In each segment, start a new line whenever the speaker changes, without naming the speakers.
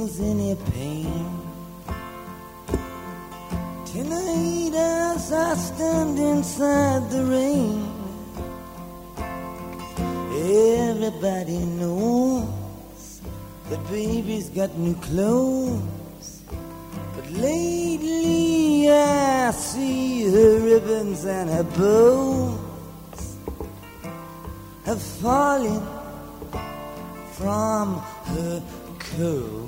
feels any pain. Tonight as I stand inside the rain, everybody knows that baby's got new clothes. But lately I see her ribbons and her bows have fallen from her coat.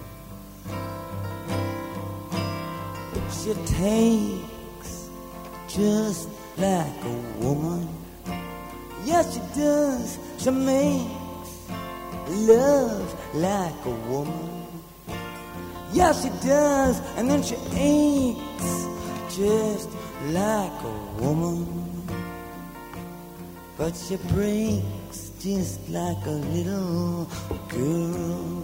She takes just like a woman. Yes, she does. She makes love like a woman. Yes, she does. And then she aches just like a woman. But she breaks just like a little girl.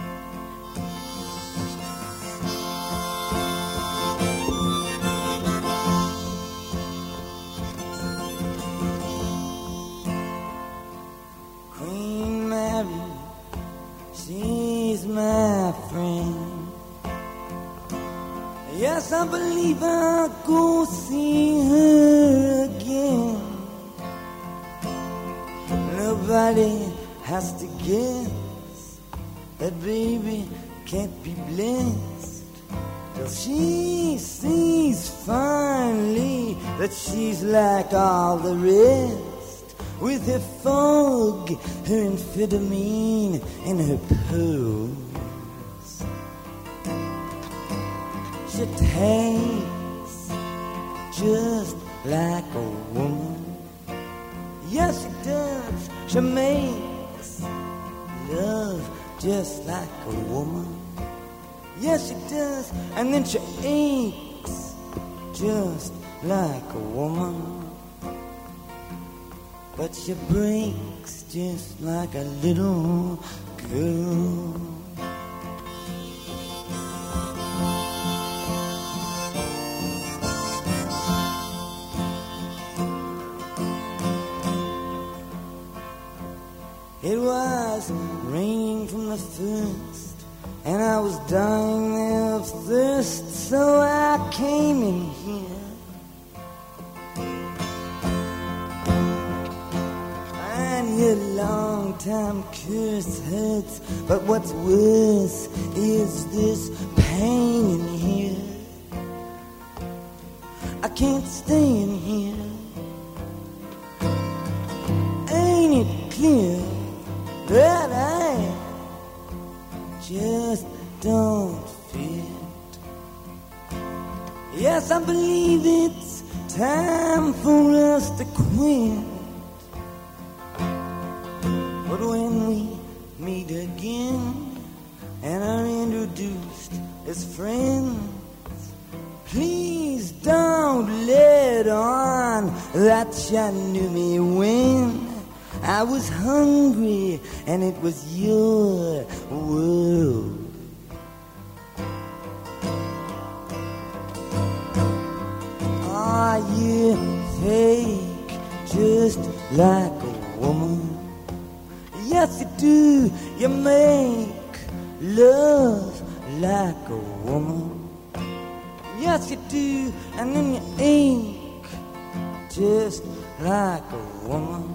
Queen Mary, she's my friend. Yes, I believe I'll go see her again. Nobody has to guess that baby can't be blessed till she sees finally that she's like all the rest, with her fog, her amphetamine, and her pearls. She tastes just like a woman. Yes, she does. She makes love just like a woman. Yes, she does. And then she aches just like a woman. But she breaks just like a little girl. It was raining from the first, and I was dying of thirst, so I came in here. And your long-time curse hurts, but what's worse is this pain in here. I can't stay in here. Ain't it clear that I just don't fit? Yes, I believe it's time for us to quit. But when we meet again and are introduced as friends, please don't let on that you knew me when I was hungry and it was your world. Are you fake just like a woman? Yes, you do. You make love like a woman. Yes, you do. And then you ache just like a woman.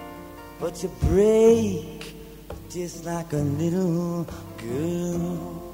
But you break just like a little girl.